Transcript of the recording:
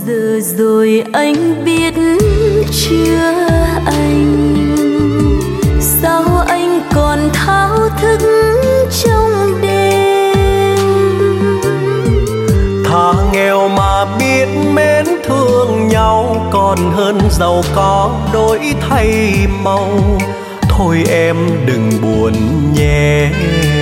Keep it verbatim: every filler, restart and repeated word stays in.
giờ rồi anh biết chưa anh, sao anh còn thao thức trong đêm. Thà nghèo mà biết mến thương nhau, còn hơn giàu có đổi thay màu. Thôi em đừng buồn nhé.